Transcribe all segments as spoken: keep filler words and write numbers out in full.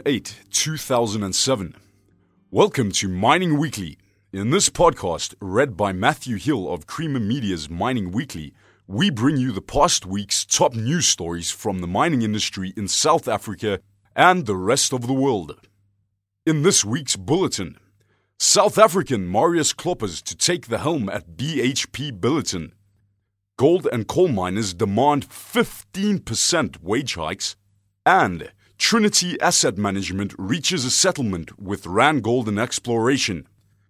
eighth, two thousand seven. Welcome to Mining Weekly. In this podcast, read by Matthew Hill of Creamer Media's Mining Weekly, we bring you the past week's top news stories from the mining industry in South Africa and the rest of the world. In this week's bulletin, South African Marius Kloppers to take the helm at B H P Billiton. Gold and coal miners demand fifteen percent wage hikes, and Trinity Asset Management reaches a settlement with Rand Gold and Exploration.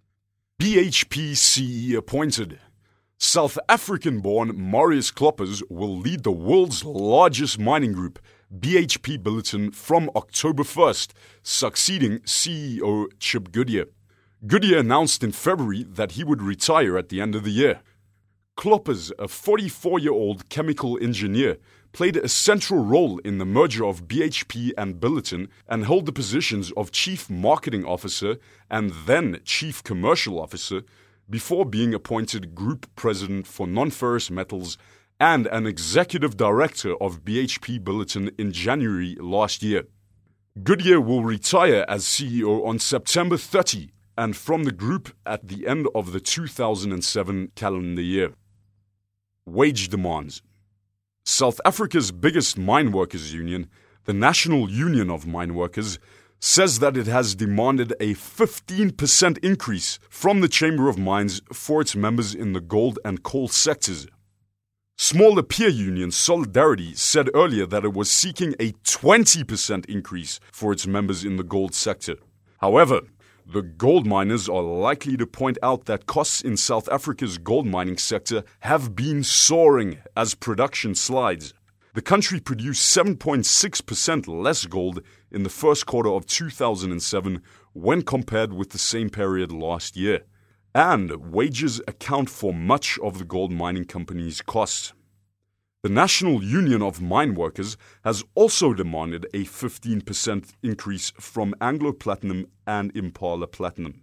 B H P C E appointed. South African-born Marius Kloppers will lead the world's largest mining group, B H P Billiton, from October first, succeeding C E O Chip Goodyear. Goodyear announced in February that he would retire at the end of the year. Kloppers, a forty-four-year-old chemical engineer, played a central role in the merger of B H P and Billiton and held the positions of Chief Marketing Officer and then Chief Commercial Officer before being appointed Group President for Non-Ferrous Metals and an Executive Director of B H P Billiton in January last year. Goodyear will retire as C E O on September thirtieth and from the group at the end of the two thousand seven calendar year. Wage demands. South Africa's biggest mine workers union, the National Union of Mine Workers, says that it has demanded a fifteen percent increase from the Chamber of Mines for its members in the gold and coal sectors. Smaller peer union Solidarity said earlier that it was seeking a twenty percent increase for its members in the gold sector. However, the gold miners are likely to point out that costs in South Africa's gold mining sector have been soaring as production slides. The country produced seven point six percent less gold in the first quarter of two thousand seven when compared with the same period last year. And wages account for much of the gold mining company's costs. The National Union of Mine Workers has also demanded a fifteen percent increase from Anglo Platinum and Impala Platinum.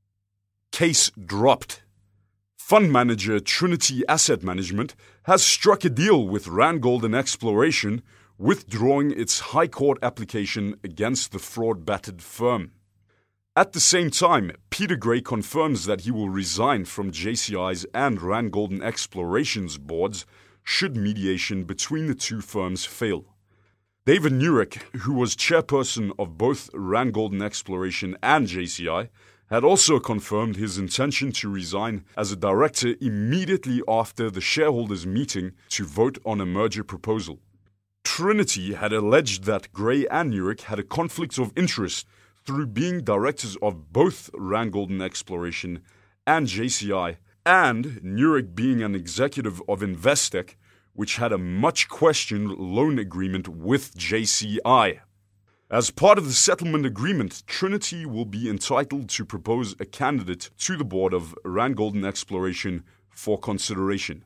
Case dropped. Fund manager Trinity Asset Management has struck a deal with Rand Gold and Exploration, withdrawing its High Court application against the fraud-battered firm. At the same time, Peter Gray confirms that he will resign from J C I's and Rand Gold and Exploration's boards should mediation between the two firms fail. David Nurek, who was chairperson of both Rand Gold and Exploration and J C I, had also confirmed his intention to resign as a director immediately after the shareholders' meeting to vote on a merger proposal. Trinity had alleged that Gray and Nurek had a conflict of interest through being directors of both Rand Gold and Exploration and J C I, and Nurek being an executive of Investec, which had a much-questioned loan agreement with J C I. As part of the settlement agreement, Trinity will be entitled to propose a candidate to the board of Rand Gold and Exploration for consideration.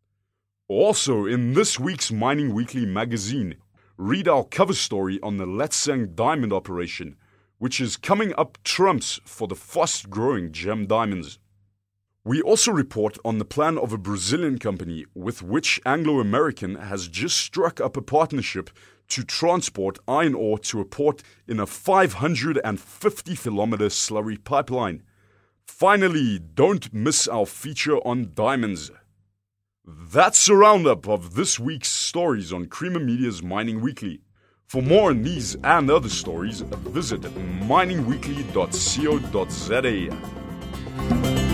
Also, in this week's Mining Weekly magazine, read our cover story on the Letseng diamond operation, which is coming up trumps for the fast-growing gem diamonds. We also report on the plan of a Brazilian company with which Anglo American has just struck up a partnership to transport iron ore to a port in a five hundred fifty kilometer slurry pipeline. Finally, don't miss our feature on diamonds. That's a roundup of this week's stories on Creamer Media's Mining Weekly. For more on these and other stories, visit mining weekly dot co dot za.